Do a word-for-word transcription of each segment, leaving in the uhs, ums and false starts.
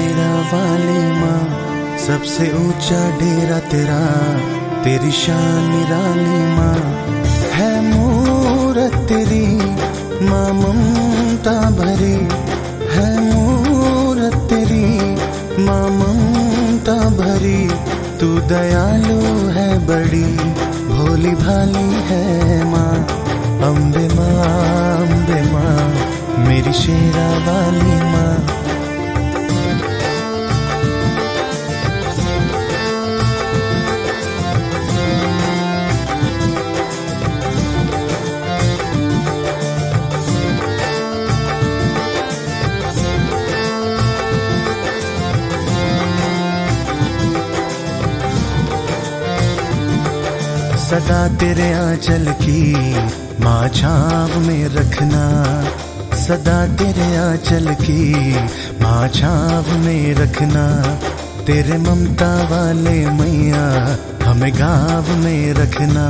शेरा वाली माँ, सबसे ऊंचा डेरा तेरा, तेरी शान निराली माँ। है मूरत तेरी माँ ममता भरी, है मूरत तेरी माँ ममता भरी। तू दयालु है बड़ी, भोली भाली है माँ। अम्बे माँ अम्बे माँ, मेरी शेरा वाली माँ। सदा तेरे आंचल की माँ छाव में रखना, सदा तेरे आंचल की माँ छाव में रखना। तेरे ममता वाले मैया हमें गाँव में रखना।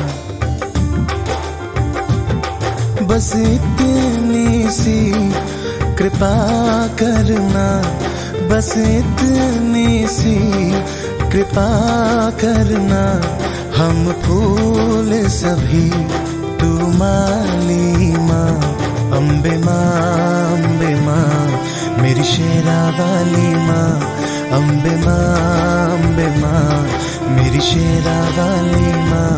बस इतनी सी कृपा करना, बस इतनी सी कृपा करना। हम फूल सभी तू माली माँ। अम्बे माँ अम्बे माँ, मेरी शेरा वाली माँ। अम्बे माँ अम्बे माँ, मेरी शेरा वाली माँ।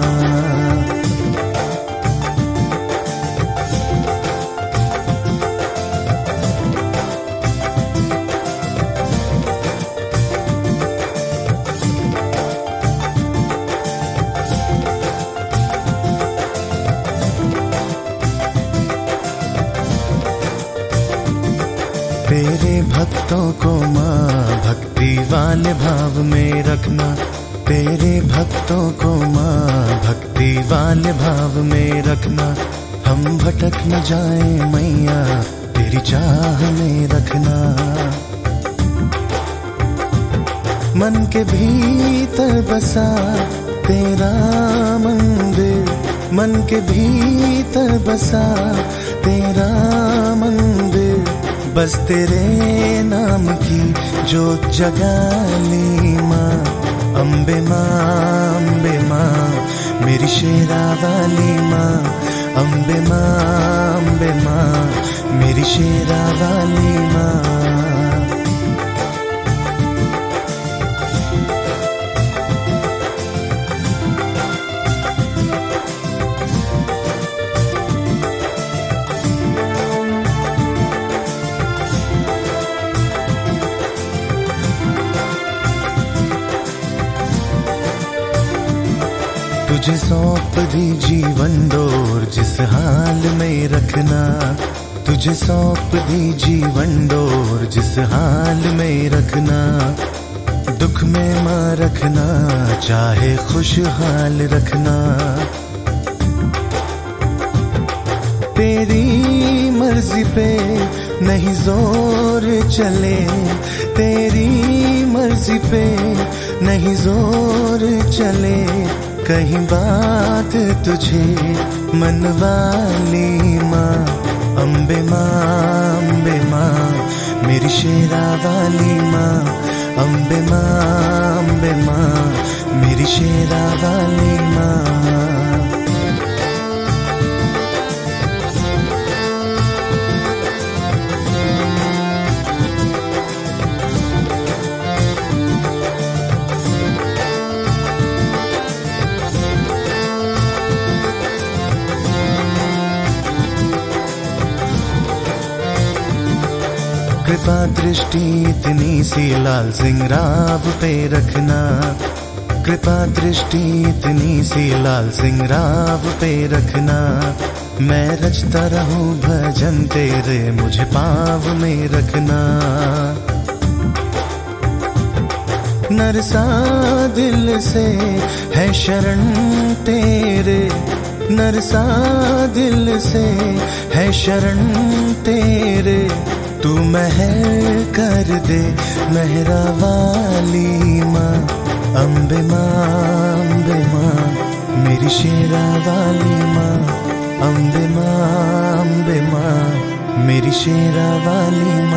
तेरे भक्तों को माँ भक्ति वाले भाव में रखना। तेरे भक्तों को माँ भक्ति वाले भाव में रखना। हम भटक न जाए मैया, तेरी चाह में रखना। मन के भीतर बसा तेरा मंदिर, मन के भीतर बसा तेरा मंदिर। बस तेरे नाम की जोत जगाली माँ। अम्बे माँ अम्बे माँ, मेरी शेरा वाली माँ। अम्बे माँ अम्बे माँ, मेरी शेरा वाली माँ। तुझे सौंप दी जीवन डोर, जिस हाल में रखना। तुझे सौंप दी जीवन डोर, जिस हाल में रखना। दुख में माँ रखना, चाहे खुशहाल रखना। तेरी मर्जी पे नहीं जोर चले, तेरी मर्जी पे नहीं जोर चले। कहीं बात तुझे मनवाली माँ। अम्बे माँ अम्बे माँ, मेरी शेरा वाली माँ। अम्बे माँ अम्बे माँ, मेरी शेरा वाली माँ। कृपा दृष्टि इतनी सी लाल सिंह राव पे रखना। कृपा दृष्टि इतनी सी लाल सिंह राव पे रखना। मैं रचता रहूं भजन तेरे, मुझे पाँव में रखना। नरसा दिल से है शरण तेरे, नरसा दिल से है शरण तेरे। तू महर कर दे मेहरा वाली माँ। अम्बे माँ अम्बे माँ, मेरी शेरा वाली माँ। अम्बे माँ अम्बे माँ, मेरी शेरा वाली माँ।